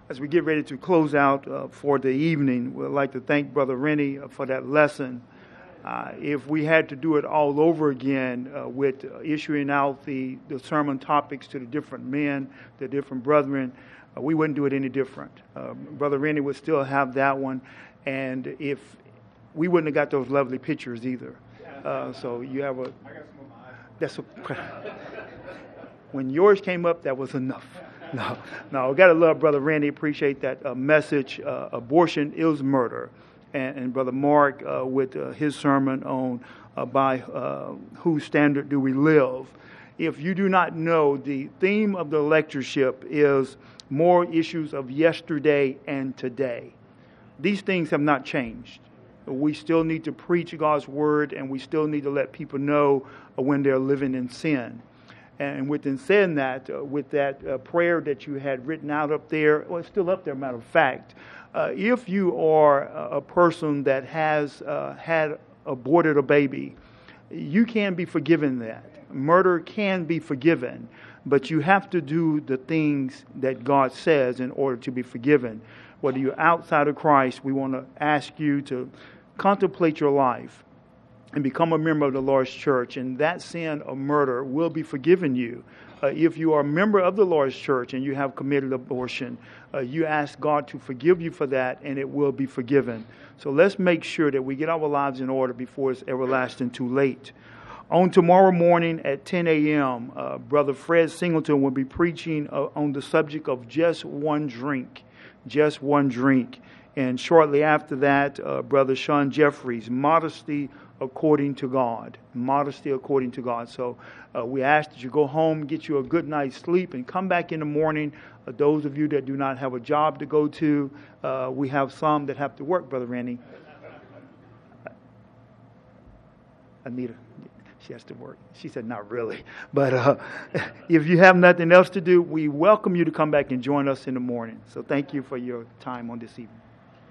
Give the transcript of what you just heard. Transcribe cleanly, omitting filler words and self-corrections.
As we get ready to close out for the evening, we'd like to thank Brother Rennie for that lesson. If we had to do it all over again with issuing out the sermon topics to the different men, the different brethren, we wouldn't do it any different. Brother Rennie would still have that one, and if we wouldn't have got those lovely pictures either. So you have a. I got some of mine. That's a, when yours came up, that was enough. No, we got to love Brother Randy. Appreciate that message. Abortion is murder. And Brother Mark with his sermon on by whose standard do we live. If you do not know, the theme of the lectureship is more issues of yesterday and today. These things have not changed. We still need to preach God's word, and we still need to let people know when they're living in sin. And within saying that, with that prayer that you had written out up there, well, it's still up there, matter of fact, if you are a person that has had aborted a baby, you can be forgiven that. Murder can be forgiven, but you have to do the things that God says in order to be forgiven. Whether you're outside of Christ, we want to ask you to contemplate your life and become a member of the Lord's church, and that sin of murder will be forgiven you. If you are a member of the Lord's church and you have committed abortion, you ask God to forgive you for that, and it will be forgiven. So let's make sure that we get our lives in order before it's everlasting too late. On tomorrow morning at 10 a.m., Brother Fred Singleton will be preaching on the subject of just one drink. Just one drink. And shortly after that, Brother Sean Jeffries, Modesty According to God. Modesty according to God. So we ask that you go home, get you a good night's sleep, and come back in the morning. Those of you that do not have a job to go to, we have some that have to work, Brother Randy. Anita, she has to work. She said, not really. But if you have nothing else to do, we welcome you to come back and join us in the morning. So thank you for your time on this evening.